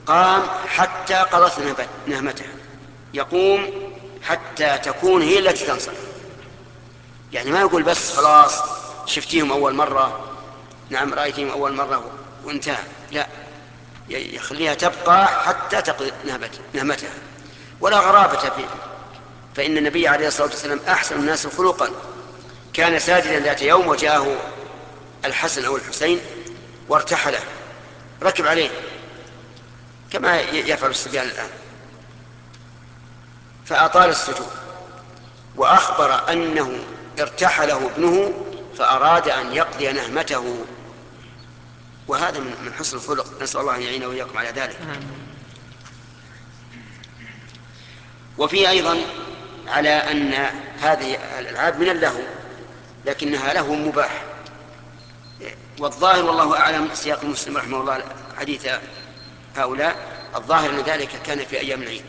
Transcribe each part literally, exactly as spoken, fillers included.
قام حتى قضت نهمته، يقوم حتى تكون هي التي تنصرف. يعني ما يقول بس خلاص شفتيهم أول مرة، نعم رأيتهم أول مرة وانتهى، لا، يخليها تبقى حتى تقضي نهمتها. ولا غرابة فيه، فإن النبي عليه الصلاة والسلام أحسن الناس خلقا، كان ساجدا ذات يوم وجاءه الحسن أو الحسين وارتحله، ركب عليه كما يفعل الصبيان الآن، فأطال السجود، وأخبر أنه ارتحله ابنه فأراد أن يقضي نهمته. وهذا من حسن الخلق، نسأل الله أن يعينه وإياكم على ذلك. وفي أيضا على أن هذه الألعاب من اللهو لكنها له مباح، والظاهر والله أعلم سياق مسلم رحمه الله حديث هؤلاء، الظاهر أن ذلك كان في أيام العيد.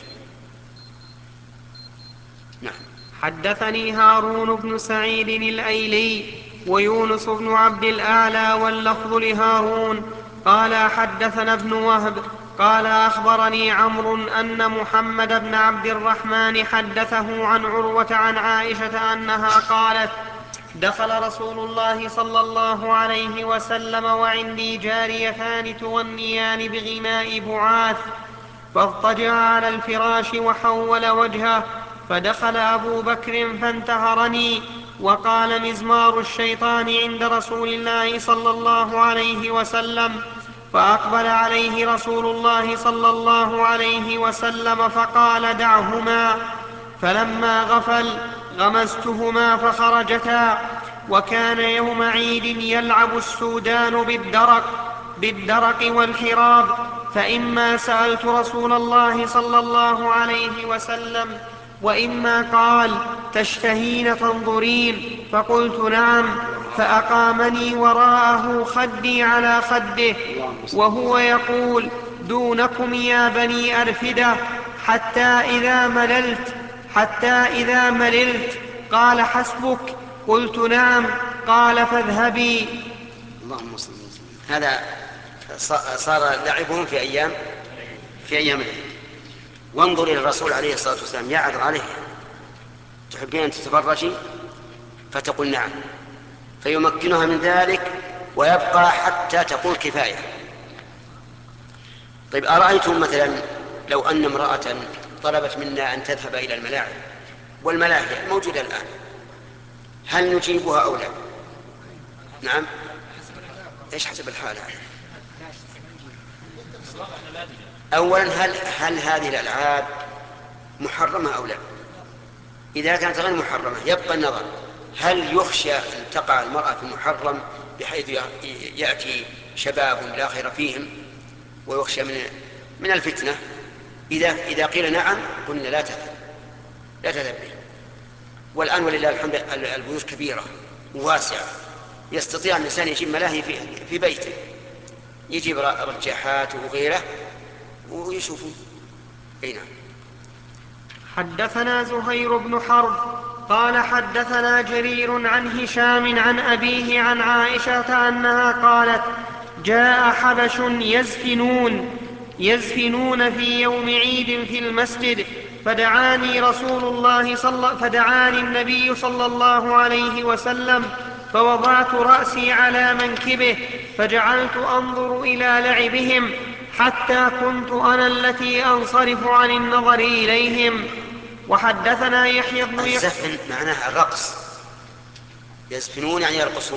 نعم. حدثني هارون بن سعيد الأيلي ويونس بن عبد الأعلى واللفظ لهارون قال حدثنا ابن وهب قال أخبرني عمرو أن محمد بن عبد الرحمن حدثه عن عروة عن عائشة أنها قالت: دخل رسول الله صلى الله عليه وسلم وعندي جاريتان تغنيان بغناء بعاث، فاضطجع على الفراش وحول وجهه، فدخل أبو بكر فانتهرني وقال: مزمار الشيطان عند رسول الله صلى الله عليه وسلم. فأقبل عليه رسول الله صلى الله عليه وسلم فقال: دعهما. فلما غفل غمزتهما فخرجتا. وكان يوم عيد يلعب السودان بالدرق, بالدرق والحراب، فإما سألت رسول الله صلى الله عليه وسلم وإما قال: تشتهين تنظرين؟ فقلت: نعم. فأقامني وراءه خدي على خده وهو يقول: دونكم يا بني أرفدة، حتى إذا مللت حتى إذا مللت قال: حسبك. قلت: نعم. قال: فاذهبي. اللهم صل وسلم. هذا صار لعبهم في أيام في أيام العيد. وانظر إلى الرسول عليه الصلاة والسلام يعرض عليه: تحبين أن تتفرجي؟ فتقول: نعم، فيمكنها من ذلك ويبقى حتى تقول: كفاية. طيب، أرأيتم مثلا لو أن امرأة طلبت منا أن تذهب إلى الملاعب والملاهي موجودة الآن، هل نجيبها أو لا؟ نعم. إيش حسب الحال هذا؟ أولا، هل, هل هذه الألعاب محرمة أو لا؟ إذا كانت غير محرمة يبقى النظر: هل يخشى أن تقع المرأة في المحرم بحيث يأتي شباب لا خير فيهم ويخشى من من الفتنة؟ إذا إذا قيل نعم قلنا لا تذهب، لا تذهب به. والآن ولله الحمد البيوت كبيرة وواسعة، يستطيع الإنسان يجيب ملاهي في, في بيته، يجيب رجاحات وغيره ويشوفون. أي نعم. حدثنا زهير بن حرب قال حدثنا جرير عن هشام عن أبيه عن عائشة أنها قالت: جاء حبش يزفنون يزفنون في يوم عيد في المسجد، فدعاني رسول الله صلى فدعاني النبي صلى الله عليه وسلم، فوضعت رأسي على منكبه فجعلت أنظر إلى لعبهم حتى كنت أنا التي أنصرف عن النظر إليهم. وحدثنا يحيى بن يحيى. الزفن معناها الرقص، يزفنون يعني يرقصون.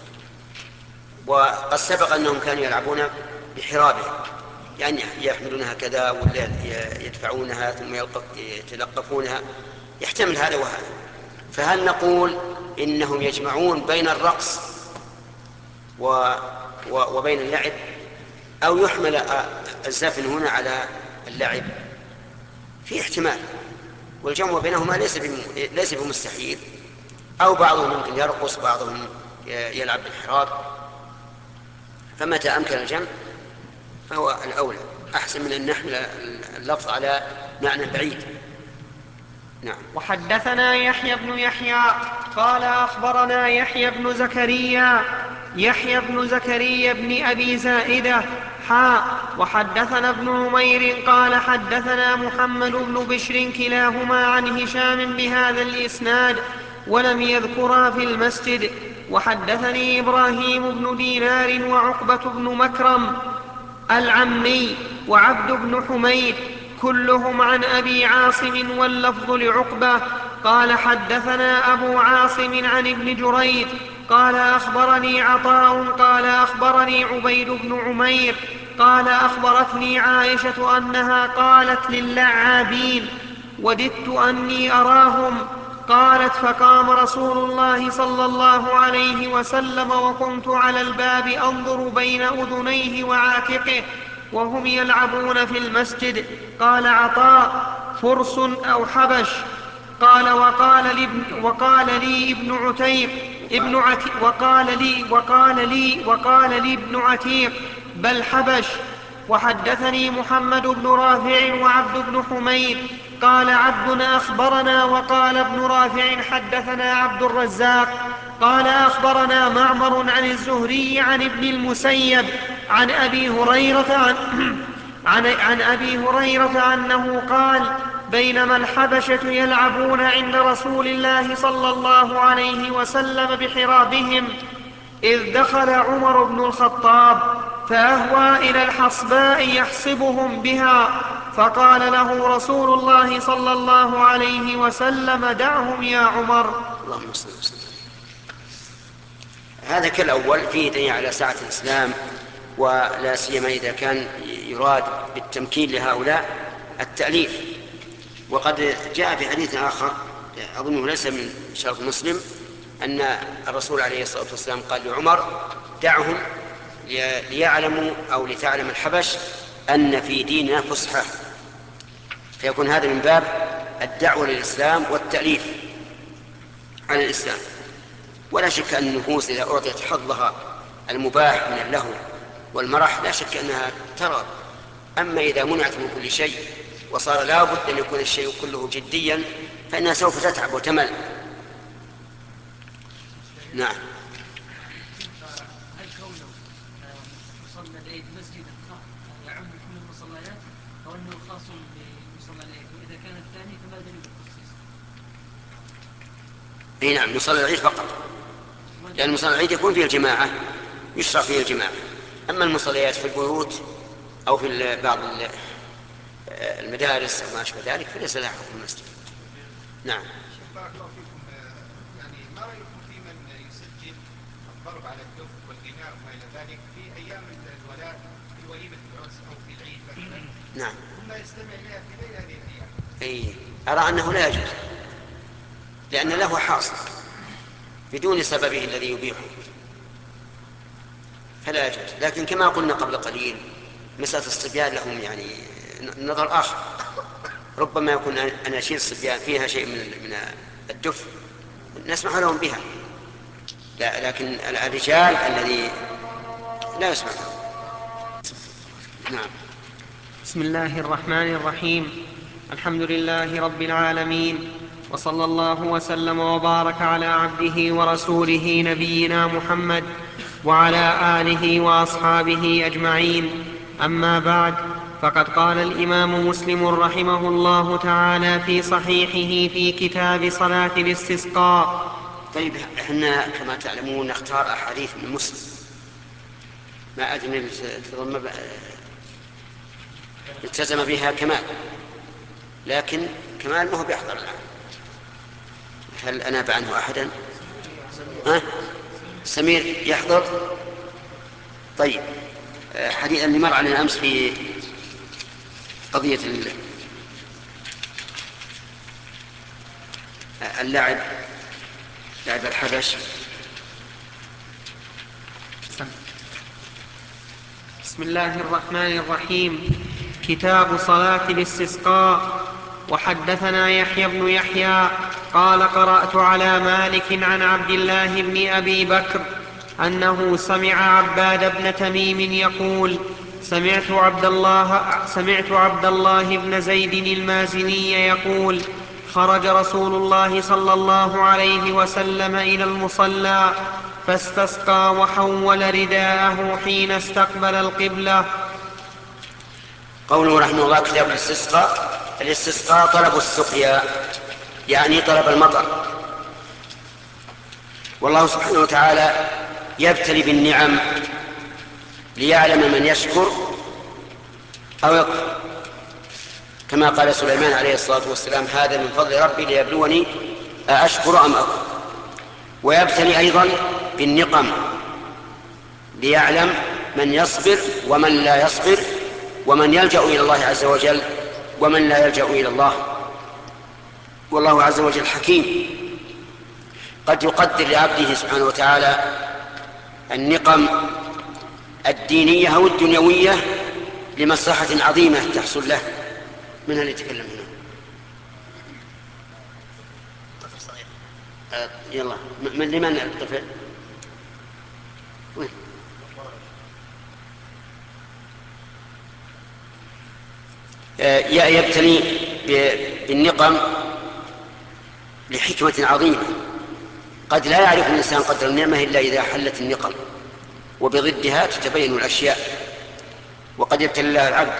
وقد سبق أنهم كانوا يلعبون بحرابهم، يعني يحملونها كذا ولا يدفعونها ثم يتلقفونها، يحتمل هذا وهذا. فهل نقول إنهم يجمعون بين الرقص و... و... وبين اللعب، أو يحمل الزفن هنا على اللعب؟ في احتمال، والجمع بينهما ليس بم... ليس بمستحيل. أو بعضهم ممكن يرقص، بعضهم يلعب بالحراب، فمتى أمكن الجمع فهو الأولى، أحسن من أن نحمل اللفظ على معنى بعيد. نعم. وحدثنا يحيى بن يحيى قال أخبرنا يحيى بن زكريا يحيى بن زكريا بن أبي زائدة حاء وحدثنا ابن نمير قال حدثنا محمد بن بشر كلاهما عن هشام بهذا الإسناد ولم يذكرا في المسجد. وحدثني إبراهيم بن دينار وعقبة بن مكرم العمي وعبد بن حميد كلهم عن أبي عاصم واللفظ لعقبة قال حدثنا أبو عاصم عن ابن جريج قال أخبرني عطاء قال أخبرني عبيد بن عمير قال أخبرتني عائشة أنها قالت للعابين وددت أني أراهم. قالت فقام رسول الله صلى الله عليه وسلم وكنت على الباب أنظر بين أذنيه وعاتقه وهم يلعبون في المسجد. قال عطاء فرس أو حبش. قال وقال لي, وقال لي ابن عتيق ابن عتيق وقال لي وقال لي وقال لي ابن عتيق بل حبش. وحدثني محمد بن رافع وعبد بن حميد قال عبد أخبرنا وقال ابن رافع حدثنا عبد الرزاق قال أخبرنا معمر عن الزهري عن ابن المسيب عن أبي هريرة عن, عن, عن أبي هريرة أنه قال بينما الحبشة يلعبون عند رسول الله صلى الله عليه وسلم بحرابهم إذ دخل عمر بن الخطاب فأهوى إلى الحصباء يحصبهم بها فقال له رسول الله صلى الله عليه وسلم دعهم يا عمر. اللهم صل وسلم. هذا كالأول فيه دليل على سعة الإسلام، ولا سيما إذا كان يراد بالتمكين لهؤلاء التأليف. وقد جاء في حديث آخر أظنه ليس من شرط مسلم أن الرسول عليه الصلاة والسلام قال لعمر دعهم ليعلموا أو لتعلم الحبش أن في ديننا فسحة، فيكون هذا من باب الدعوة للإسلام والتأليف على الإسلام. ولا شك أن النفوس إذا أعطيت حظها المباح من اللهو والمرح لا شك أنها ترى. أما إذا منعت من كل شيء وصار لا بد أن يكون الشيء كله جديا فإنها سوف تتعب وتمل. نعم. هل كونه مصلى العيد مسجد يعم كل المصليات أو أنه خاص بمصلى العيد؟ وإذا كان الثاني فما دليل التخصيص؟ اي نعم، مصلى العيد فقط، لأن مصلى العيد يكون فيه الجماعة يشرع فيه الجماعة. أما المصليات في البيوت أو في بعض المدارس أو ما أشبه ذلك فليس لها حكم المسجد. نعم. بارك الله فيكم، يعني ما رأيكم في من يسجل الضرب على الدف والغناء وما إلى ذلك في أيام الولاء في وليمة العرس أو في العيد مثلا؟ نعم. ثم يستمع إليها في غير هذه الأيام. أي أرى أنه لا يجوز، لأن له حاصل بدون سببه الذي يبيحه فلا يجوز. لكن كما قلنا قبل قليل مسألة الصبيان لهم يعني نظر آخر، ربما يكون أناشيد الصبيان فيها شيء من من الدف نسمح لهم بها، لا لكن الرجال الذي لا يسمح لهم. نعم. بسم الله الرحمن الرحيم. الحمد لله رب العالمين، وصلى الله وسلم وبارك على عبده ورسوله نبينا محمد وعلى آله وأصحابه أجمعين. أما بعد، فقد قال الإمام مسلم رحمه الله تعالى في صحيحه في كتاب صلاة الاستسقاء. طيب احنا كما تعلمون نختار أحاديث من مسلم، ما أدري تضم التزم بها كمال، لكن كمال ما هو بيحضر الآن. هل أناب عنه أحدا؟ ها؟ سمير يحضر؟ طيب حديث اللي مر علينا أمس في قضية اللعب لعب الحبش. بسم الله الرحمن الرحيم. كتاب صلاة الاستسقاء. وحدثنا يحيى بن يحيى قال قرأت على مالك عن عبد الله بن أبي بكر أنه سمع عباد بن تميم يقول سمعت عبد الله, سمعت عبد الله بن زيد المازني يقول خرج رسول الله صلى الله عليه وسلم إلى المصلى فاستسقى وحول رداءه حين استقبل القبلة قوله رحمه الله كتاب الاستسقاء. الاستسقاء طلب السقيا، يعني طلب المطر. والله سبحانه وتعالى يبتلي بالنعم ليعلم من يشكر أو يكفر، كما قال سليمان عليه الصلاة والسلام: هذا من فضل ربي ليبلوني أأشكر أم أكفر. ويبتلي أيضا بالنقم ليعلم من يصبر ومن لا يصبر، ومن يلجأ إلى الله عز وجل ومن لا يلجأ إلى الله. والله عز وجل حكيم، قد يقدر لعبده سبحانه وتعالى النقم الدينية أو الدنيوية لمصلحة عظيمة تحصل له. من اللي يتكلم هنا؟ آه يلا، من لمن الطفل؟ وين؟ آه يبتلي بالنقم لحكمة عظيمة، قد لا يعرف الإنسان قدر النعمة إلا إذا حلت النقم، وبضدها تتبين الأشياء. وقد يبتلي الله العبد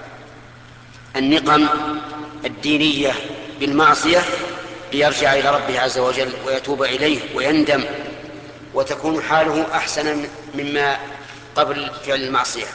النقم الدينية بالمعصية ليرجع إلى ربه عز وجل ويتوب إليه ويندم، وتكون حاله أحسن مما قبل فعل المعصية.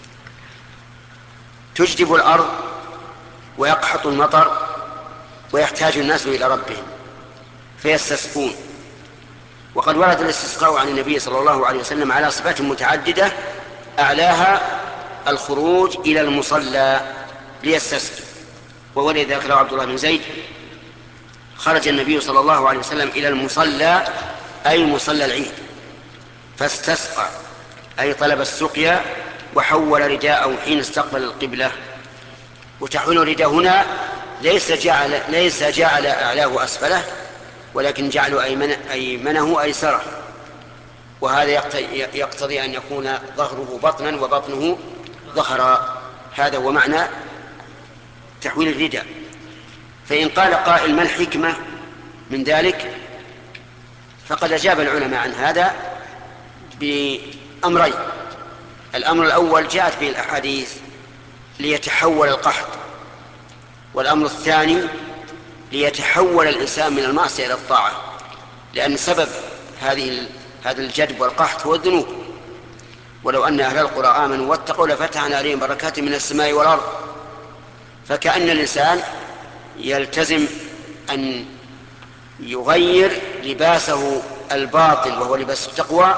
تجدب الأرض ويقحط المطر ويحتاج الناس إلى ربهم فيستسقون. وقد ورد الاستسقاء عن النبي صلى الله عليه وسلم على صفات متعددة، أعلاها الخروج إلى المصلى ليستسقي. وولد ذكره عبد الله بن زيد: خرج النبي صلى الله عليه وسلم إلى المصلى، أي مصلى العيد، فاستسقى، أي طلب السقيا، وحول رداءه حين استقبل القبلة. وتحويل الرداء هنا ليس جعل, ليس جعل أعلاه أسفله، ولكن جعل أيمن أيمنه أيسره، وهذا يقتضي أن يكون ظهره بطنا وبطنه ظهرا. هذا هو معنى تحويل الرداء. فإن قال قائل: ما الحكمة من ذلك؟ فقد أجاب العلماء عن هذا بأمرين. الأمر الأول جاءت به الأحاديث ليتحول القحط، والأمر الثاني ليتحول الإنسان من المعصية إلى الطاعة، لأن سبب هذه هذا الجدب والقحط هو الذنوب. ولو أن أهل القرى آمنوا واتقوا لفتحنا عليهم بركات من السماء والأرض. فكأن الإنسان يلتزم أن يغير لباسه الباطل وهو لباس التقوى،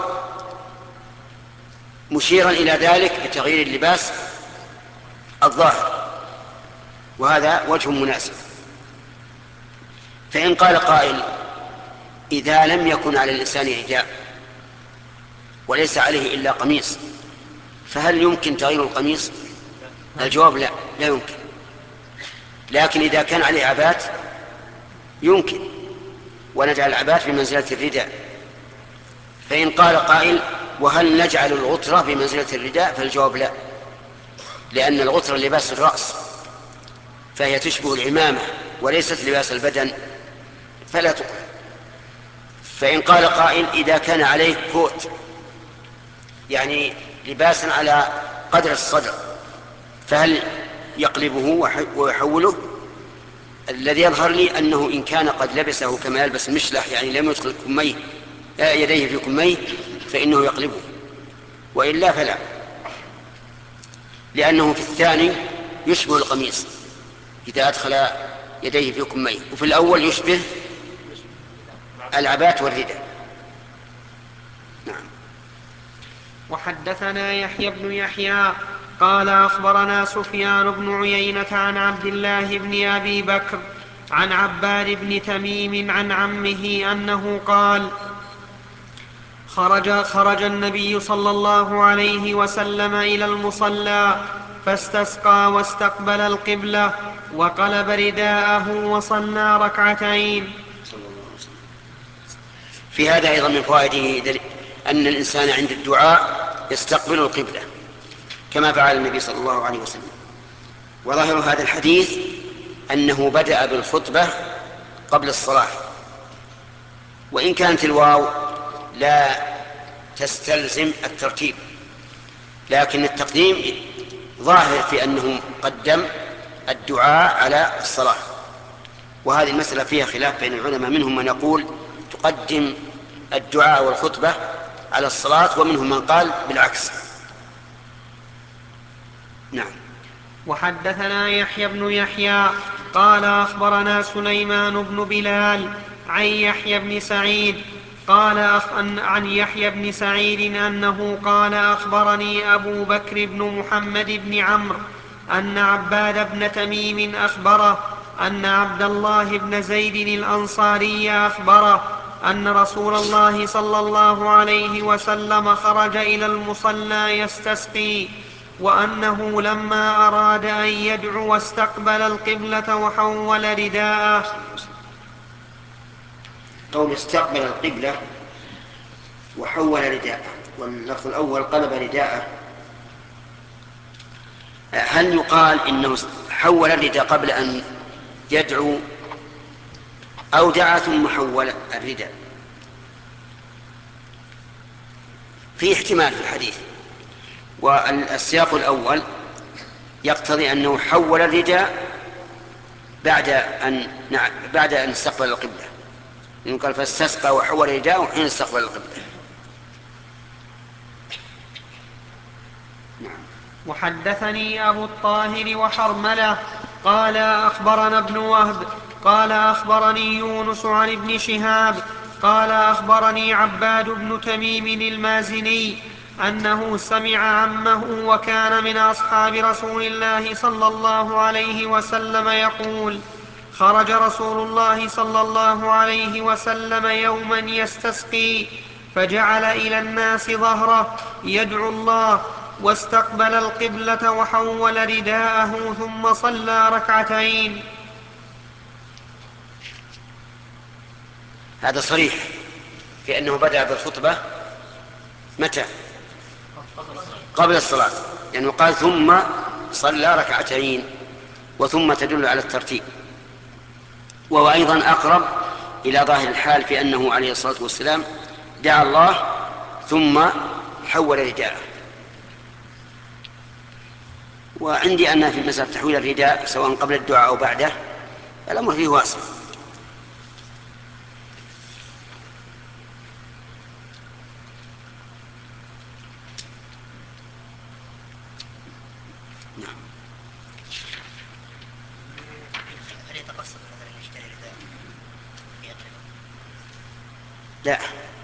مشيرا إلى ذلك بتغيير اللباس الظاهر، وهذا وجه مناسب. فإن قال قائل: إذا لم يكن على الإنسان رداء وليس عليه إلا قميص، فهل يمكن تغيير القميص؟ الجواب: لا، لا يمكن. لكن إذا كان عليه عبات يمكن، ونجعل العبات بمنزلة الرداء. فإن قال قائل: وهل نجعل الغترة بمنزلة الرداء؟ فالجواب: لا، لأن الغترة لباس الرأس، فهي تشبه العمامة وليست لباس البدن، فلا تقل. فإن قال قائل: إذا كان عليه كوت، يعني لباسا على قدر الصدر، فهل يقلبه ويحوله؟ الذي يظهر لي أنه إن كان قد لبسه كما يلبس المشلح، يعني لم يدخل كميه يديه في كميه، فإنه يقلبه، وإلا فلا، لأنه في الثاني يشبه القميص إذا أدخل يديه في كميه، وفي الأول يشبه العبات والرداء. نعم. وحدثنا يحيى بن يحيى قال أخبرنا سفيان بن عيينة عن عبد الله بن أبي بكر عن عباد بن تميم عن عمه أنه قال: خرج, خرج النبي صلى الله عليه وسلم إلى المصلى فاستسقى واستقبل القبلة وقلب رداءه وصلى ركعتين. في هذا أيضا من فوائده أن الإنسان عند الدعاء يستقبل القبلة كما فعل النبي صلى الله عليه وسلم. وظاهر هذا الحديث أنه بدأ بالخطبة قبل الصلاة، وإن كانت الواو لا تستلزم الترتيب، لكن التقديم ظاهر في أنه قدم الدعاء على الصلاة، وهذه المسألة فيها خلاف بين العلماء، منهم من يقول تقدم الدعاء والخطبة على الصلاة، ومنهم من قال بالعكس. نعم. وحدثنا يحيى بن يحيى قال أخبرنا سليمان بن بلال عن يحيى بن سعيد قال أخ... عن يحيى بن سعيد أنه قال أخبرني أبو بكر بن محمد بن عمرو أن عباد بن تميم أخبره أن عبد الله بن زيد الأنصاري أخبره أن رسول الله صلى الله عليه وسلم خرج إلى المصلى يستسقي، وأنه لما أراد أن يدعو استقبل القبلة وحول رداءه. قول استقبل القبلة وحول رداءه، واللفظ الأول قلب رداءه، هل يقال إنه حول الرداء قبل أن يدعو أو دعا ثم حول الرداء؟ في احتمال في الحديث، والسياق الأول يقتضي أنه حول الرداء بعد أن بعد أن استقبل القبلة، لأنه قال فاستسقى وحول رداءه حين استقبل القبلة. نعم. وحدثني أبو الطاهر وحرملة قال أخبرنا ابن وهب قال أخبرني يونس عن ابن شهاب قال أخبرني عباد بن تميم المازني أنه سمع عمه وكان من أصحاب رسول الله صلى الله عليه وسلم يقول: خرج رسول الله صلى الله عليه وسلم يوما يستسقي فجعل إلى الناس ظهره يدعو الله، واستقبل القبلة وحول رداءه ثم صلى ركعتين. هذا صريح في أنه بدأ بالخطبة متى؟ قبل الصلاة، لأنه يعني قال ثم صلى ركعتين، وثم تدل على الترتيب، وهو أيضا أقرب إلى ظاهر الحال في أنه عليه الصلاة والسلام دعا الله ثم حول رداءه. وعندي أن في مسألة تحويل الرداء سواء قبل الدعاء أو بعده الأمر فيه واسع. نعم. هل يتقصد مثلا يشتري رداء يضربه؟ لا،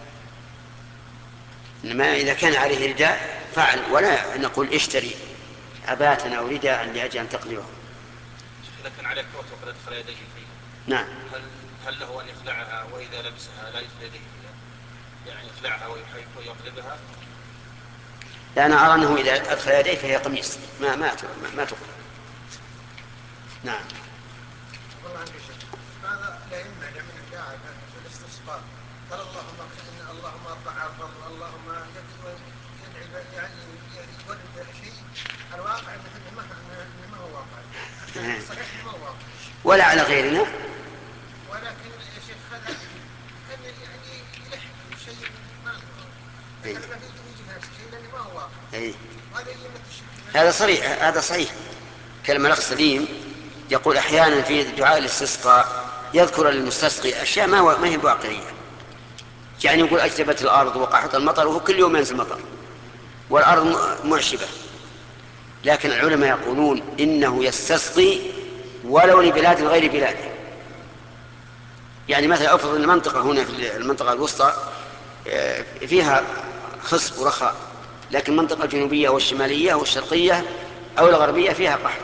إنما إذا كان عليه رداء فعل، ولا نقول اشتري عباءة أو رداء لأجل أن تقلبه. إذا كان عليه كوت وقد أدخل يديه فيها، نعم. هل هل له أن يخلعها وإذا لبسها لا يدخل يديه فيها؟ يعني يخلعها ويقلبها؟ لا، أنا أرى أنه إذا أدخل يديه فهي قميص، ما ما ما تقلب. نعم. والله عندي شك هذا لا يمنع من الداعي في الاستسقاء قال اللهم إن اللهم ارفع عرض اللهم يدعي يعني يورد شيء، الواقع انه ما هو واقع، صحيح ما هو واقع ولا على غيرنا، ولكن يا شيخ هذا كان يعني يلح شيء ما أي. انا ما يجي نفس الشيء لانه ما هو واقع. أي. هذا يمت الشك. هذا صريح، هذا صحيح. كلمة الأخ سليم يقول أحيانا في دعاء الاستسقاء يذكر للمستسقي أشياء ما ما هي واقعية، يعني يقول أجدبت الأرض وقحط المطر، وهو كل يوم ينزل مطر والأرض معشبة، لكن العلماء يقولون إنه يستسقي ولو لبلاد غير بلاده. يعني مثلا أفرض المنطقة هنا في المنطقة الوسطى فيها خصب ورخاء، لكن المنطقة الجنوبية والشمالية والشرقية أو الغربية فيها قحط،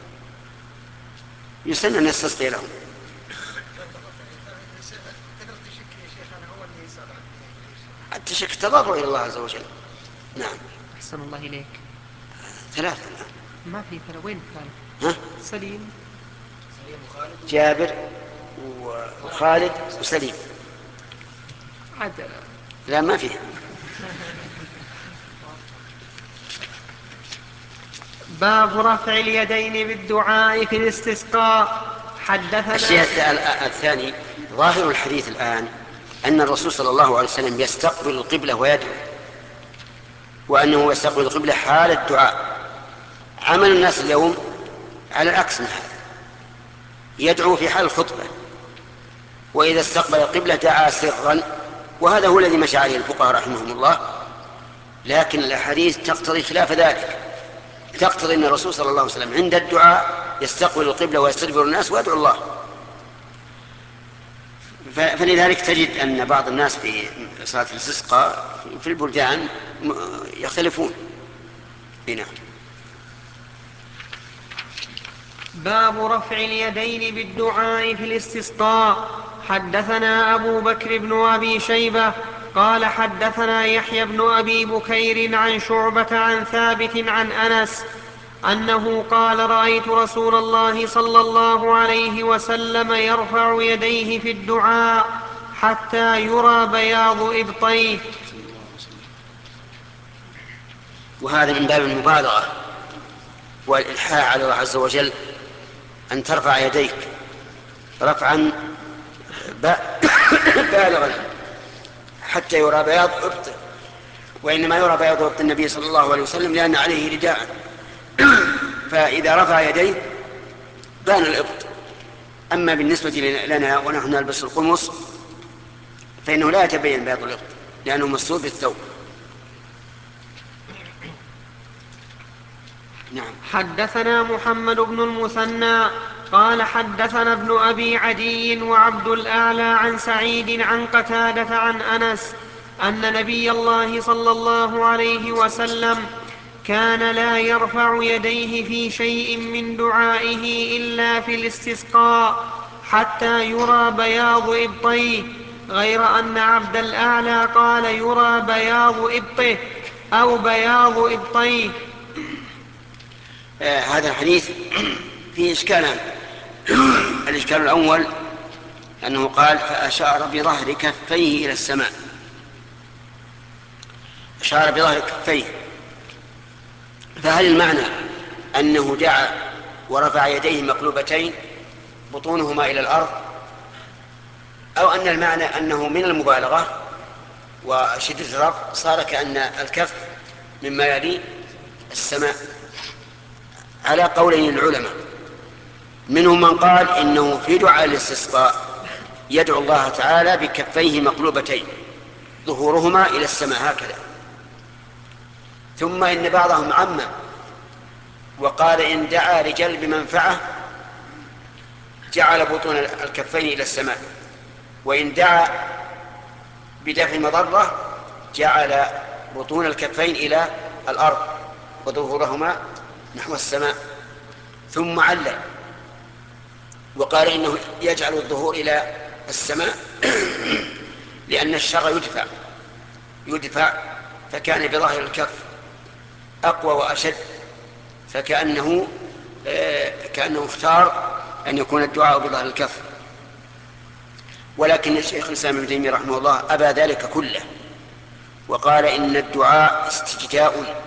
يسن أن يستسقي لهم. التشك تضرع إلى الله عز وجل. نعم. أحسن الله إليك. ثلاثة الآن ما في ثلاثة، وين ثالث؟ ها؟ سليم سليم وخالد جابر وخالد وسليم. عدل. لا، ما فيه. باب رفع اليدين بالدعاء في الاستسقاء. حدثنا الشيء الثاني ظاهر الحديث الآن أن الرسول صلى الله عليه وسلم يستقبل القبلة ويدعو، وأنه يستقبل القبلة حال الدعاء، عمل الناس اليوم على العكس من هذا، يدعو في حال الخطبة، وإذا استقبل القبلة دعا سرا، وهذا هو الذي مشى عليه الفقهاء رحمهم الله. لكن الأحاديث تقتضي خلاف ذلك، تقتضي أن الرسول صلى الله عليه وسلم عند الدعاء يستقبل القبلة ويستدبر الناس ويدعو الله. فلذلك تجد أن بعض الناس في صلاة الاستسقاء في البلدان يختلفون. هنا باب رفع اليدين بالدعاء في الاستسقاء. حدثنا أبو بكر بن أبي شيبة قال حدثنا يحيى بن أبي بكير عن شعبة عن ثابت عن أنس أنه قال رأيت رسول الله صلى الله عليه وسلم يرفع يديه في الدعاء حتى يرى بياض إبطيه. وهذا من باب المبالغة والإلحاح على الله عز وجل، أن ترفع يديك رفعا بالغا حتى يرى بياض إبطه، وإنما يرى بياض إبط النبي صلى الله عليه وسلم لأن عليه رداء، فإذا رفع يديه بان الإبط. أما بالنسبة لنا ونحن نلبس القمص فإنه لا يتبين بياض الإبط لأنه مستور بالثوب. نعم. حدثنا محمد بن المثنى قال حدثنا ابن أبي عدي وعبد الأعلى عن سعيد عن قتادة عن أنس أن نبي الله صلى الله عليه وسلم كان لا يرفع يديه في شيء من دعائه إلا في الاستسقاء حتى يرى بياض إبطيه، غير أن عبد الأعلى قال يرى بياض إبطه أو بياض إبطيه. آه هذا الحديث فيه إشكالان. الإشكال الأول أنه قال فأشار بظهر كفيه إلى السماء، أشار بظهر كفيه، فهل المعنى أنه دعا ورفع يديه مقلوبتين بطونهما إلى الأرض، أو أن المعنى أنه من المبالغة وشدة الرفع صار كأن الكف مما يلي السماء؟ على قولين العلماء، منهم من قال إنه في دعاء الاستسقاء يدعو الله تعالى بكفيه مقلوبتين ظهورهما إلى السماء هكذا، ثم إن بعضهم عمم وقال إن دعا لجلب منفعة جعل بطون الكفين إلى السماء، وإن دعا بدفع مضرة جعل بطون الكفين إلى الأرض وظهورهما نحو السماء، ثم علل وقال إنه يجعل الظهور إلى السماء لأن الشر يدفع يدفع فكان بظاهر الكف أقوى وأشد، فكأنه آه كأنه اختار أن يكون الدعاء بظاهر الكف. ولكن الشيخ الإسلام ابن تيمية رحمه الله أبى ذلك كله، وقال إن الدعاء استجداء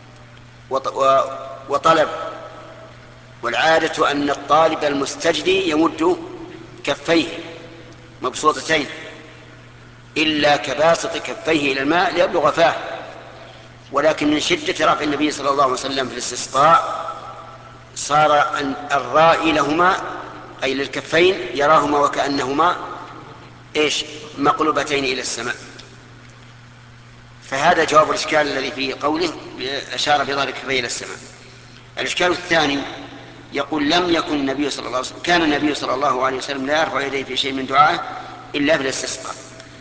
وطلب، والعادة أن الطالب المستجدي يمد كفيه مبسوطتين إلا كباسط كفيه إلى الماء ليبلغ فاه، ولكن من شدة رفع النبي صلى الله عليه وسلم في الاستسقاء صار الرائي لهما أي للكفين يراهما وكأنهما إيش مقلوبتين إلى السماء. فهذا جواب الإشكال الذي في قوله أشار بظهر كفيه إلى السماء. الإشكال الثاني يقول لم يكن النبي صلى الله عليه وسلم كان النبي صلى الله عليه وسلم لا يرفع يديه في شيء من دعائه إلا في الاستسقاء،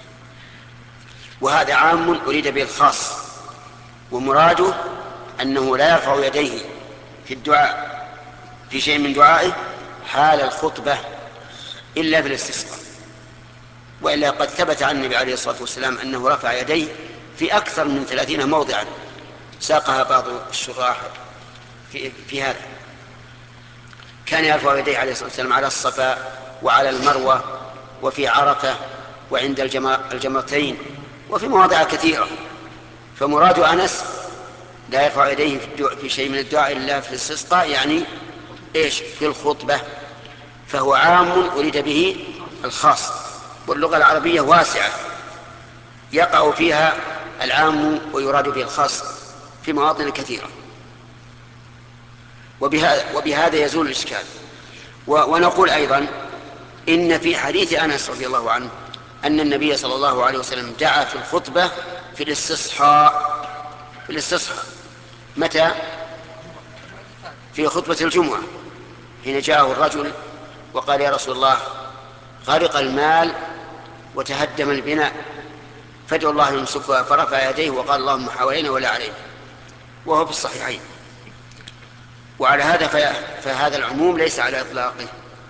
وهذا عام أريد به الخاص، ومراده أنه لا يرفع يديه في الدعاء في شيء من دعائه حال الخطبة إلا في الاستسقاء، وإلا قد ثبت عن النبي عليه الصلاة والسلام أنه رفع يديه في أكثر من ثلاثين موضعا ساقها بعض الشراح في, في هذا. كان يرفع يديه عليه الصلاة والسلام على الصفا وعلى المروة وفي عرفة وعند الجمرتين وفي مواضع كثيرة. فمراد أنس لا يرفع يديه في شيء من الدعاء إلا في الاستسقاء يعني إيش في الخطبة، فهو عام أريد به الخاص، واللغة العربية واسعة يقع فيها العام ويراد به الخاص في مواطن كثيرة. وبهذا, وبهذا يزول الإشكال. ونقول أيضا إن في حديث أنس رضي الله عنه أن النبي صلى الله عليه وسلم دعا في الخطبة في الاستصحاء في الاستصحاء متى؟ في خطبة الجمعة حين جاءه الرجل وقال يا رسول الله غرق المال وتهدم البناء فادعو الله يمسكها، فرفع يديه وقال اللهم حوالينا ولا علينا، وهو في الصحيحين. وعلى هذا فهذا العموم ليس على إطلاقه.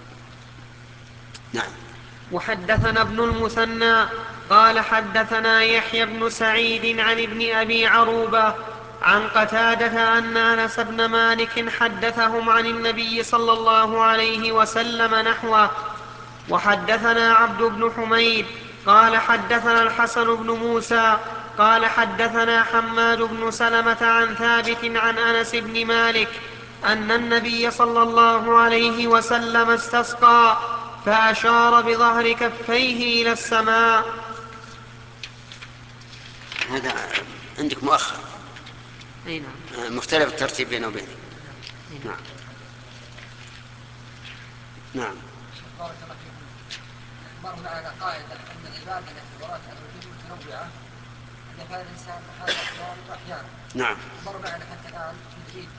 نعم. وحدثنا ابن المثنى قال حدثنا يحيى بن سعيد عن ابن أبي عروبة عن قتادة أن أنس بن مالك حدثهم عن النبي صلى الله عليه وسلم نحوه. وحدثنا عبد بن حميد قال حدثنا الحسن بن موسى قال حدثنا حماد بن سلمة عن ثابت عن أنس بن مالك أن النبي صلى الله عليه وسلم استسقى فأشار بظهر كفيه إلى السماء. هذا عندك مؤخر. أي نعم. مختلف الترتيب بينه وبينه. نعم. نعم. بارك الله فيكم. مر معنا قاعدة أن العبادة التي ورد عن الوجود متنوعة أن يفعل الإنسان هذا أحيانا. نعم. مر معنا حتى الآن في العيد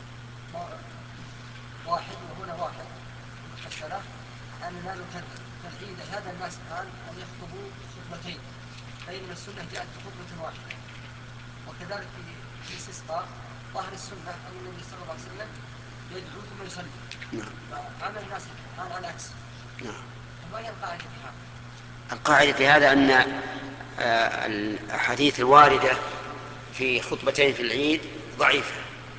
واحد وهنا واحد مسألة أننا نكرر فالعيد هذا الناس الآن أن يخطبوا خطبتين، بينما السنة جاءت بخطبة واحدة. وكذلك في الاستسقاء ظهر السنة أن النبي صلى الله عليه وسلم يدعو ثم يصلي. نعم. فعمل الناس الآن على العكس. نعم. فما هي القاعدة في هذا؟ القاعدة في هذا أن الأحاديث الواردة في خطبتين في العيد ضعيفة،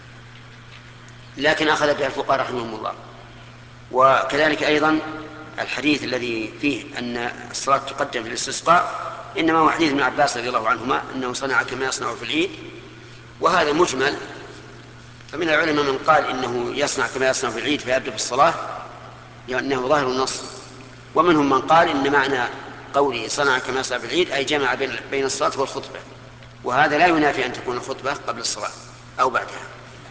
لكن أخذ بها الفقهاء رحمهم الله. وكذلك أيضا الحديث الذي فيه أن الصلاة تقدم في الاستسقاء إنما هو حديث ابن عباس رضي الله عنهما أنه صنع كما يصنع في العيد، وهذا مجمل. فمن العلماء من قال إنه يصنع كما يصنع في العيد فيبدأ بالصلاة لأنه ظاهر النص، ومنهم من قال إن معنى قوله صنع كما يصنع في العيد أي جمع بين الصلاة والخطبة، وهذا لا ينافي أن تكون الخطبة قبل الصلاة أو بعدها.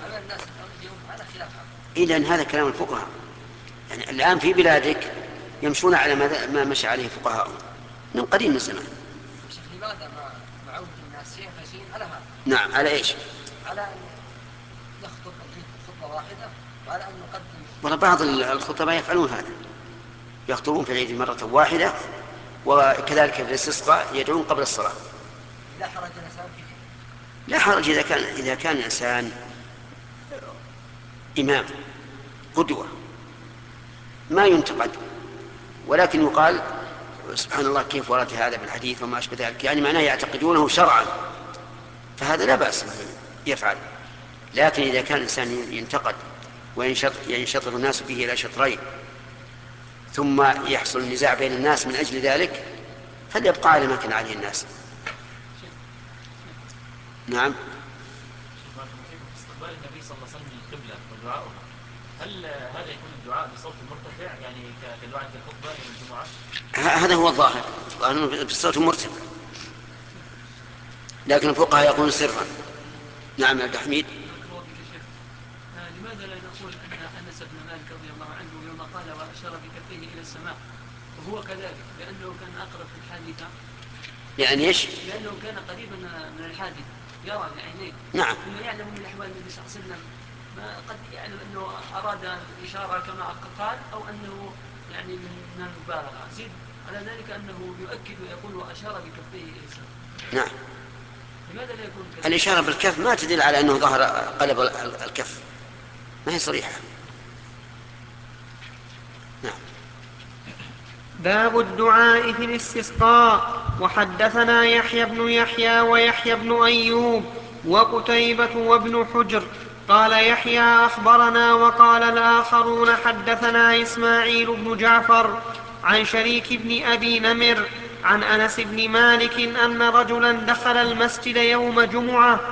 إذن هذا كلام الفقهاء. يعني الآن في بلادك يمشون على ما مشى عليه فقهاء من قديم الزمان. لماذا ما عود الناس شيء فشيء على هذا؟ نعم. على إيش؟ على أن نخطب العيد خطبة واحدة وعلى أن نقدم. والله بعض الخطباء يفعلون هذا، يخطبون في العيد مرة واحدة، وكذلك في الاستسقاء يدعون قبل الصلاة. لا حرج الإنسان فيه. لا حرج إذا كان إذا كان الإنسان إمام قدوة ما ينتقد، ولكن يقال سبحان الله كيف ورد هذا بالحديث وما أشبه ذلك، يعني معناه يعتقدونه شرعا، فهذا لا بأس يفعل. لكن إذا كان الإنسان ينتقد وينشطر الناس به إلى شطرين ثم يحصل النزاع بين الناس من أجل ذلك فليبقى على ما كان عليه الناس. نعم. استقبال النبي صلى الله عليه وسلم القبلة ودعاؤها، هل هذا يكون الدعاء بصوت مرتفع يعني كدعاء الخطبة يوم الجمعة؟ هذا هو الظاهر بالصوت مرتفع، لكن الفقهاء يقولون سرا. نعم يا عبد الحميد. لماذا لا نقول أن أنس بن مالك رضي الله عنه يوم قال وأشار بكفيه إلى السماء وهو كذلك لأنه كان أقرب في الحادثة؟ يعني إيش؟ لأنه كان قريبا من الحادثة يرى بعينيه. نعم. ثم يعلم من الأحوال النبي صلى الله عليه وسلم ما قد يعلم أنه أراد الإشارة كما قال أو أنه يعني من المبالغة. زيد على ذلك أنه يؤكد ويقول وأشار بكفيه إلى السماء. نعم. لماذا لا يكون كذلك؟ الإشارة بالكف ما تدل على أنه ظهر قلب الكف، ما هي صريحة. نعم. باب الدعاء في الاستسقاء. وحدثنا يحيى بن يحيى ويحيى بن أيوب وقتيبة وابن حجر قال يحيى أخبرنا وقال الآخرون حدثنا إسماعيل بن جعفر عن شريك بن أبي نمر عن أنس بن مالك أن رجلا دخل المسجد يوم جمعة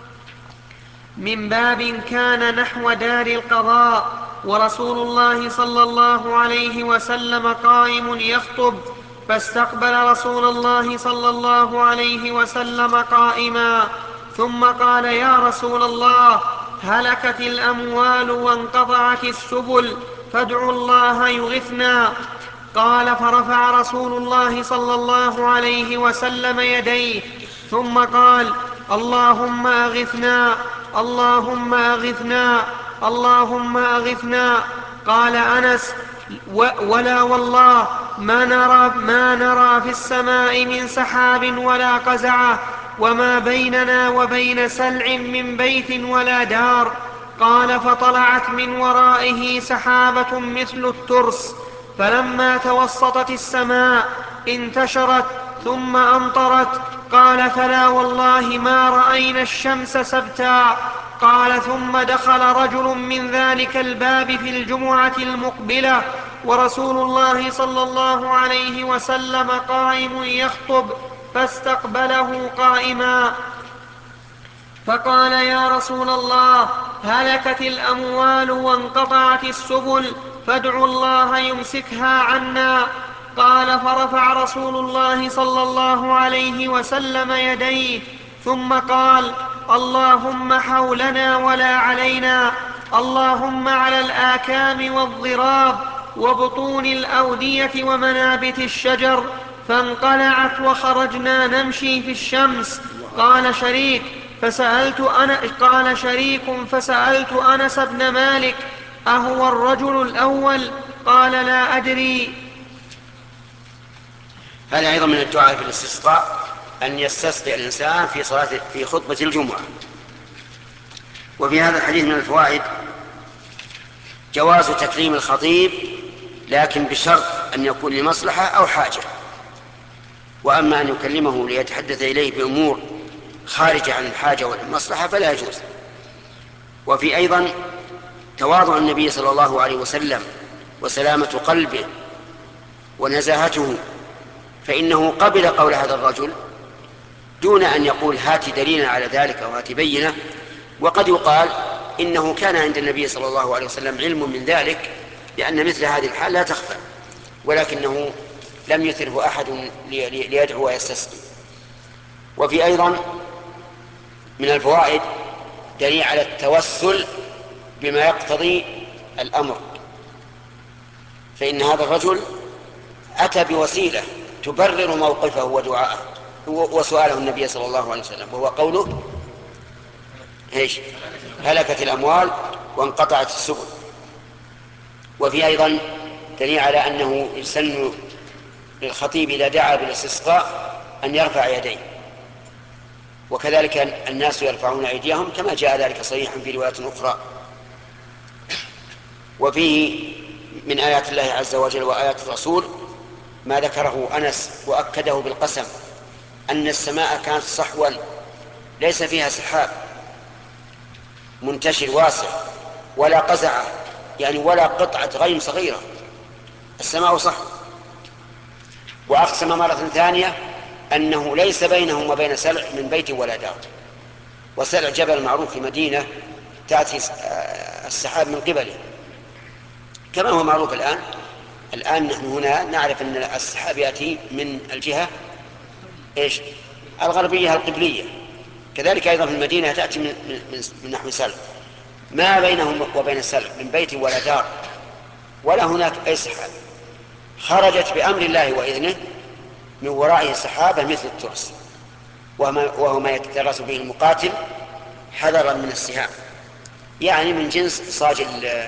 من باب كان نحو دار القضاء ورسول الله صلى الله عليه وسلم قائم يخطب، فاستقبل رسول الله صلى الله عليه وسلم قائما ثم قال يا رسول الله هلكت الأموال وانقطعت السبل فادعوا الله يغثنا. قال فرفع رسول الله صلى الله عليه وسلم يديه ثم قال اللهم أغثنا اللهم أغثنا اللهم أغثنا. قال أنس ولا والله ما نرى, ما نرى في السماء من سحاب ولا قزعة وما بيننا وبين سلع من بيت ولا دار. قال فطلعت من ورائه سحابة مثل الترس فلما توسطت السماء انتشرت ثم أمطرت. قال فلا والله ما رأينا الشمس سبتا. قال ثم دخل رجل من ذلك الباب في الجمعة المقبلة ورسول الله صلى الله عليه وسلم قائم يخطب فاستقبله قائما فقال يا رسول الله هلكت الأموال وانقطعت السبل فادعوا الله يمسكها عنا. قال فرفع رسول الله صلى الله عليه وسلم يديه ثم قال اللهم حولنا ولا علينا اللهم على الآكام والضراب وبطون الأودية ومنابت الشجر. فانقلعت وخرجنا نمشي في الشمس. قال شريك فسألت أنا قال شريك فسألت أنس بن مالك أهو الرجل الأول؟ قال لا أدري. هذا أيضا من الدعاء في الاستسقاء أن يستسقي الإنسان في صلاة في خطبة الجمعة. وفي هذا الحديث من الفوائد جواز تكريم الخطيب لكن بشرط أن يكون لمصلحة أو حاجة، وأما أن يكلمه ليتحدث إليه بأمور خارجة عن الحاجة والمصلحة فلا يجوز. وفي أيضا تواضع النبي صلى الله عليه وسلم وسلامة قلبه ونزاهته، فإنه قبل قول هذا الرجل دون أن يقول هات دليلا على ذلك أو هات بينة. وقد يقال إنه كان عند النبي صلى الله عليه وسلم علم من ذلك لأن مثل هذه الحال لا تخفى، ولكنه لم يثره أحد ليدعو ويستسقي. وفي أيضا من الفوائد دليل على التوسل بما يقتضي الأمر، فإن هذا الرجل أتى بوسيلة تبرر موقفه ودعاءه وسؤاله النبي صلى الله عليه وسلم، وهو قوله إيش؟ هلكت الأموال وانقطعت السبل. وفي أيضا دليل على أنه يسن للخطيب إذا دعا بالاستسقاء أن يرفع يديه، وكذلك الناس يرفعون أيديهم كما جاء ذلك صريحا في رواية أخرى. وفيه من آيات الله عز وجل وآيات الرسول ما ذكره أنس وأكده بالقسم أن السماء كانت صحوا ليس فيها سحاب منتشر واسع ولا قزعة، يعني ولا قطعة غيم صغيرة، السماء صحو. وأقسم مرة ثانية أنه ليس بينهم وبين سلع من بيت ولا دار. وسلع جبل معروف في مدينة تأتي السحاب من قبله كما هو معروف الآن. الآن نحن هنا نعرف أن السحاب يأتي من الجهة إيش؟ الغربية القبلية، كذلك أيضا في المدينة تأتي من, من, من نحو سلع. ما بينهم وبين السلع من بيت ولا دار ولا هناك أي سحاب، خرجت بأمر الله وإذنه من ورائه سحابة مثل الترس، وهو ما يتغاث به المقاتل حذرا من السهام، يعني من جنس صاج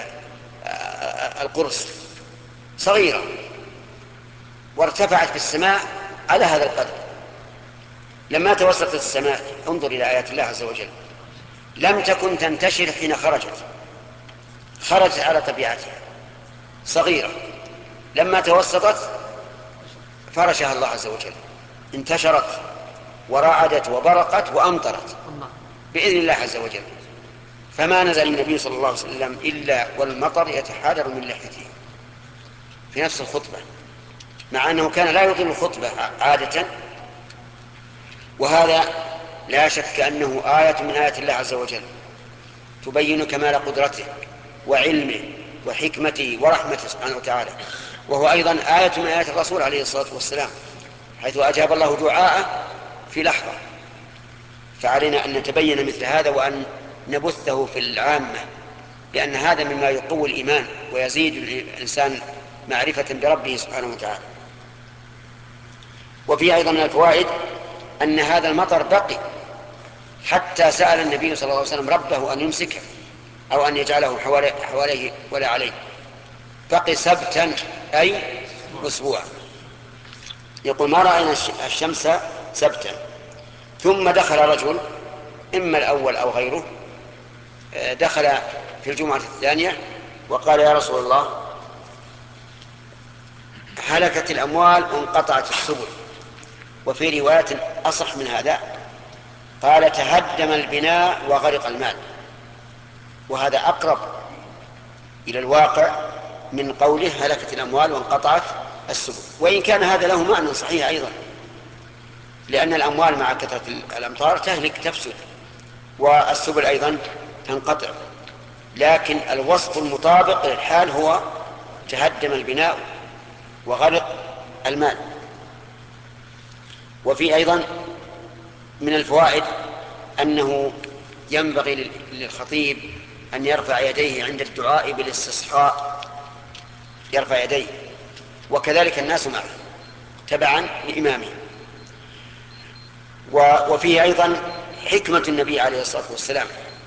القرص، صغيرة وارتفعت في السماء على هذا القدر. لما توسطت السماء انظر إلى آيات الله عز وجل، لم تكن تنتشر حين خرجت، خرجت على طبيعتها صغيرة، لما توسطت فرشها الله عز وجل، انتشرت ورعدت وبرقت وأمطرت بإذن الله عز وجل. فما نزل النبي صلى الله عليه وسلم إلا والمطر يتحادر من لحيته في نفس الخطبة، مع أنه كان لا يطيل الخطبة عادة. وهذا لا شك أنه آية من آيات الله عز وجل تبين كمال قدرته وعلمه وحكمته ورحمته سبحانه وتعالى. وهو أيضا آية من آيات الرسول عليه الصلاة والسلام، حيث أجاب الله دعاءه في لحظة. فعلينا أن نتبين مثل هذا وأن نبثه في العامة، لأن هذا مما يقوي الإيمان ويزيد الإنسان معرفة بربه سبحانه وتعالى. وفي أيضا من الفوائد أن هذا المطر بقي حتى سأل النبي صلى الله عليه وسلم ربه أن يمسكه أو أن يجعله حواليه ولا عليه، بقي سبتا أي أسبوع. يقول ما رأينا الشمس سبتا. ثم دخل رجل إما الأول أو غيره، دخل في الجمعة الثانية وقال يا رسول الله هلكت الأموال وانقطعت السبل. وفي رواية أصح من هذا قال تهدم البناء وغرق المال، وهذا أقرب إلى الواقع من قوله هلكت الأموال وانقطعت السبل، وإن كان هذا له معنى صحيح أيضا، لأن الأموال مع كثرة الأمطار تهلك تفسد، والسبل أيضا تنقطع، لكن الوصف المطابق للحال هو تهدم البناء وغرق المال. وفي أيضا من الفوائد أنه ينبغي للخطيب أن يرفع يديه عند الدعاء بالاستصحاء، يرفع يديه، وكذلك الناس معه تبعا لإمامه. وفيه أيضا حكمة النبي عليه الصلاة والسلام،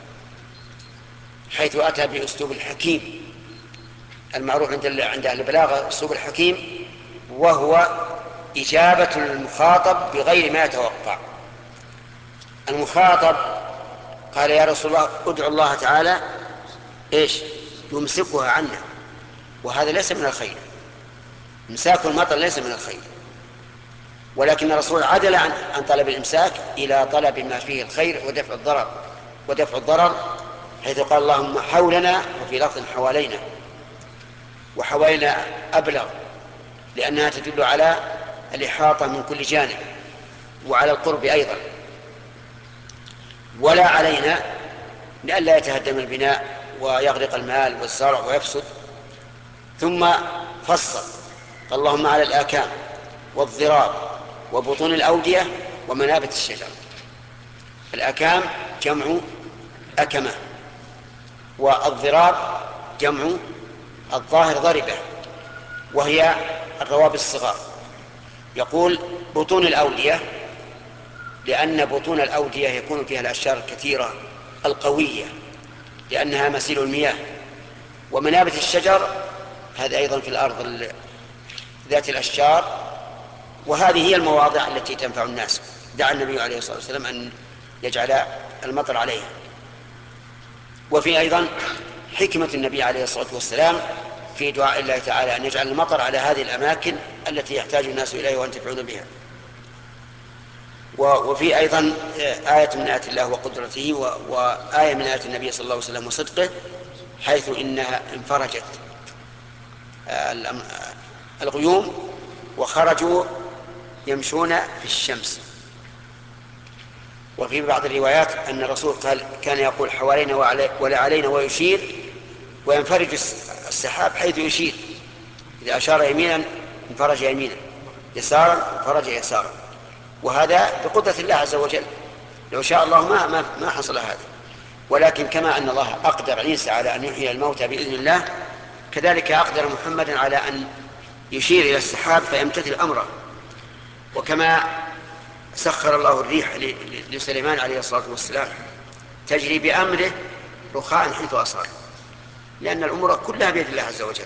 حيث أتى بأسلوب الحكيم المعروف عند عند أهل البلاغة أسلوب الحكيم، وهو إجابة المخاطب بغير ما يتوقع. المخاطب قال يا رسول الله ادعو الله تعالى إيش يمسكها عنا، وهذا ليس من الخير، امساك المطر ليس من الخير، ولكن الرسول عدل عن طلب الإمساك إلى طلب ما فيه الخير ودفع الضرر ودفع الضرر حيث قال اللهم حولنا، وفي لفظ حوالينا، وحوالينا أبلغ لأنها تدل على الإحاطة من كل جانب وعلى القرب أيضا. ولا علينا لئلا يتهدم البناء ويغرق المال والزرع ويفسد. ثم فصل اللهم على الآكام والضراب وبطون الأودية ومنابت الشجر. الآكام جمع أكمة، والضراب جمع الظاهر ضربة، وهي الروابي الصغار. يقول بطون الأودية لأن بطون الأودية يكون فيها الأشجار الكثيرة القوية لأنها مسيل المياه. ومنابت الشجر هذا أيضا في الأرض ذات الأشجار، وهذه هي المواضع التي تنفع الناس. دعا النبي عليه الصلاة والسلام أن يجعل المطر عليها. وفي أيضا حكمة النبي عليه الصلاة والسلام في دعاء الله تعالى أن يجعل المطر على هذه الأماكن التي يحتاج الناس إليها وينتفعون بها. وفي أيضا آية من آيات الله وقدرته، وآية من آيات النبي صلى الله عليه وسلم وصدقه، حيث إنها انفرجت الغيوم وخرجوا يمشون في الشمس. وفي بعض الروايات أن الرسول قال كان يقول حوالينا ولا علينا ويشير، وينفرج السحاب حيث يشير، إذا أشار يمينا انفرج يمينا، يسارا انفرج يسارا، وهذا بقدرة الله عز وجل. لو شاء الله ما, ما, ما حصل هذا. ولكن كما أن الله أقدر عيسى على أن يحيي الموتى بإذن الله، كذلك أقدر محمدا على أن يشير إلى السحاب فيمتثل أمره. وكما سخر الله الريح لسليمان عليه الصلاة والسلام تجري بأمره رخاء حيث أصاب، لأن الأمور كلها بيد الله عز وجل.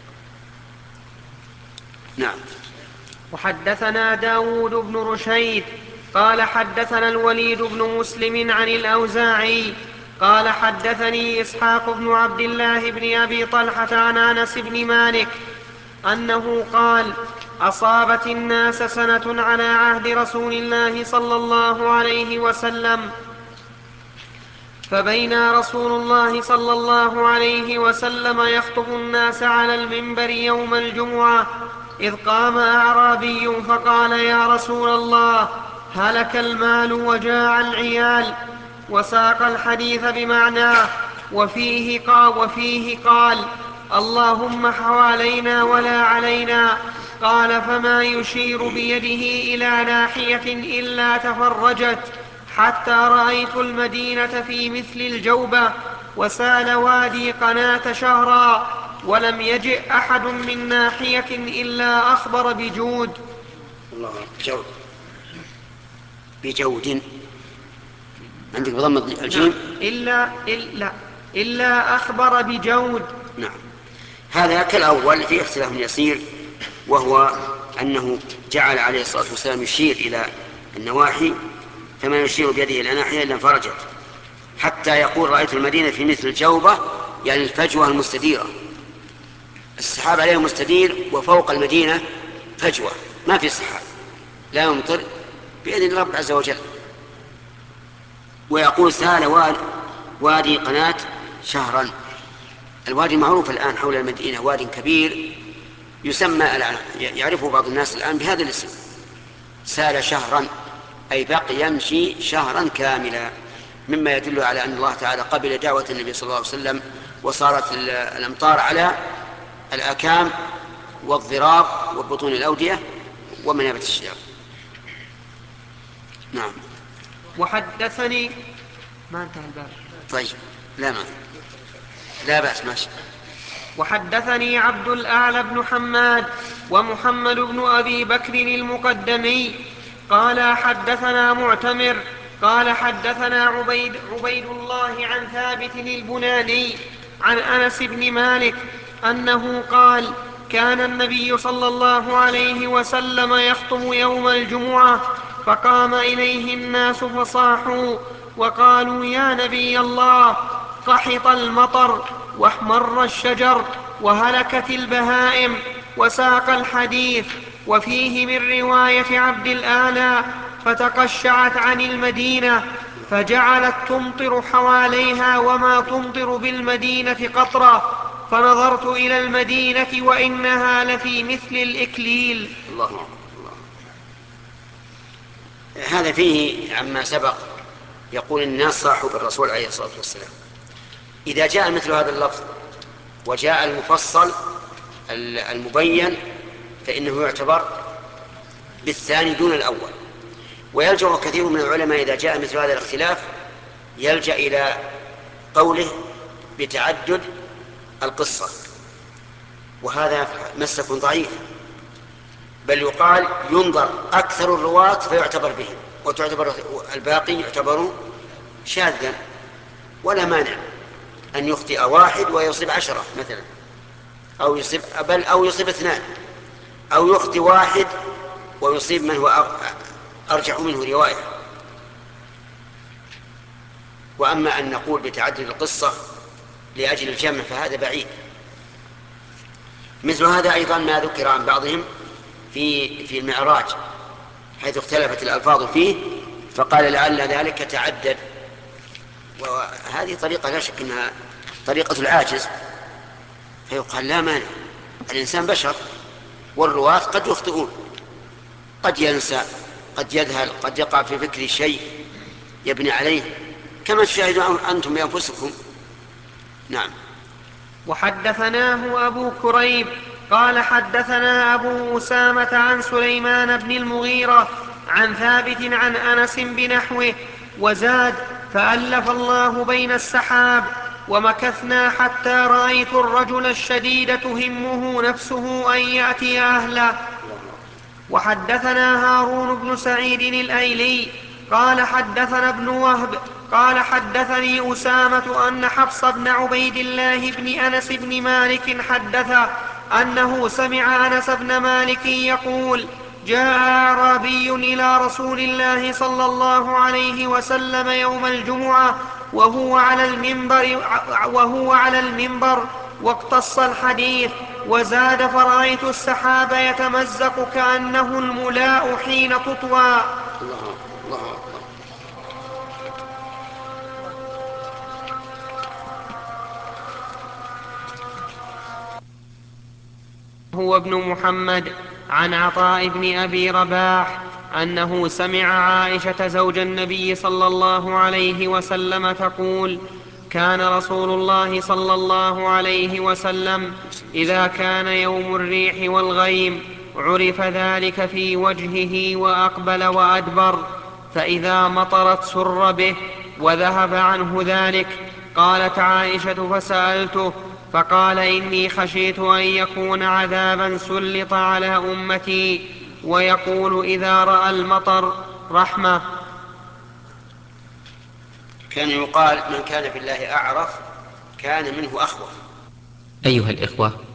نعم. وحدثنا داود بن رشيد قال حدثنا الوليد بن مسلم عن الأوزاعي قال حدثني إسحاق بن عبد الله بن أبي طلحة عن أنس بن مالك أنه قال أصابت الناس سنة على عهد رسول الله صلى الله عليه وسلم، فبينا رسول الله صلى الله عليه وسلم يخطب الناس على المنبر يوم الجمعة إذ قام أعرابي فقال يا رسول الله هلك المال وجاع العيال، وساق الحديث بمعناه، وفيه قال, وفيه قال اللهم حوالينا ولا علينا. قال فما يشير بيده إلى ناحية إلا تفرجت حتى رأيت المدينة في مثل الجوبة، وسال وادي قناة شهرا، ولم يجئ أحد من ناحية إلا أخبر بجود. الله بجود بجود عندك بضم الجيم. إلا, إلا, إلا أخبر بجود. نعم. هذا كالأول في اختلاف يسير، وهو أنه جعل عليه الصلاة والسلام يشير إلى النواحي، فما يشير بيده إلى ناحية إلا انفرجت، حتى يقول رأيت المدينة في مثل الجوبة، يعني الفجوة المستديرة. السحاب عليه مستدير، وفوق المدينة فجوة ما في سحاب، لا يمطر بإذن الله عز وجل. ويقول سال وادي قناة شهرا. الوادي معروف الآن حول المدينة، وادي كبير يسمى الآن، يعرفه بعض الناس الآن بهذا الاسم، سال شهرا، أي بقي يمشي شهرا كاملا، مما يدل على أن الله تعالى قبل دعوة النبي صلى الله عليه وسلم، وصارت الأمطار على الأكام والضراب وبطون الأودية ومنابت الشجر. نعم. وحدثني ما انتهى الباب. طيب لا ما لا بأس ماشي. وحدثني عبد الأعلى بن حماد ومحمد بن أبي بكر المقدمي قال حدثنا معتمر قال حدثنا عبيد, عبيد الله عن ثابت البناني عن أنس بن مالك أنه قال كان النبي صلى الله عليه وسلم يخطب يوم الجمعة، فقام إليه الناس فصاحوا وقالوا يا نبي الله، قحط المطر واحمر الشجر وهلكت البهائم، وساق الحديث. وفيه من رواية عبد الأعلى فتقشعت عن المدينة فجعلت تمطر حواليها وما تمطر بالمدينة قطرة، فنظرت إلى المدينة وإنها لفي مثل الإكليل. الله الله. هذا فيه عما سبق، يقول الناس صاحوا بالرسول عليه الصلاة والسلام. إذا جاء مثل هذا اللفظ وجاء المفصل المبين فإنه يعتبر بالثاني دون الأول. ويلجأ كثير من العلماء إذا جاء مثل هذا الاختلاف يلجأ إلى قوله بتعدد القصة، وهذا مسلك ضعيف، بل يقال ينظر أكثر الرواة فيعتبر بهم، وتعتبر الباقي يعتبر شاذا. ولا مانع أن يخطئ واحد ويصيب عشرة مثلا، أو يصيب بل أو يصيب اثنان، أو يخطئ واحد ويصيب من هو أرجح منه رواية. وأما أن نقول بتعدد القصة لأجل الجمع فهذا بعيد. مثل هذا أيضا ما ذكر عن بعضهم في في المعراج، حيث اختلفت الألفاظ فيه فقال لعل ذلك تعدد، وهذه طريقة لا شك أنها طريقة العاجز، فيقال لا مانع، الإنسان بشر والرواة قد يخطئون، قد ينسى، قد يذهل، قد يقع في فكر شيء يبني عليه، كما تشاهدون أنتم بأنفسكم. نعم. وحدثناه أبو كريب قال حدثنا أبو أسامة عن سليمان بن المغيرة عن ثابت عن أنس بنحوه، وزاد فألف الله بين السحاب، ومكثنا حتى رأيت الرجل الشديد تهمه نفسه أن يأتي أهله. وحدثنا هارون بن سعيد الأيلي قال حدثنا ابن وهب قال حدثني أسامة أن حفص بن عبيد الله بن أنس بن مالك حدث أنه سمع أنس بن مالك يقول جاء أعرابي إلى رسول الله صلى الله عليه وسلم يوم الجمعة وهو على المنبر, وهو على المنبر واقتص الحديث، وزاد فرأيت السحاب يتمزق كأنه الملاء حين تطوى. الله الله الله. هو ابن محمد عن عطاء بن أبي رباح أنه سمع عائشة زوج النبي صلى الله عليه وسلم تقول كان رسول الله صلى الله عليه وسلم إذا كان يوم الريح والغيم عرف ذلك في وجهه وأقبل وأدبر، فإذا مطرت سر به وذهب عنه ذلك. قالت عائشة فسألته فقال إني خشيت أن يكون عذابا سلط على أمتي، ويقول إذا رأى المطر رحمة. كان يقال من كان بالله أعرف كان منه أخوف. أيها الإخوة،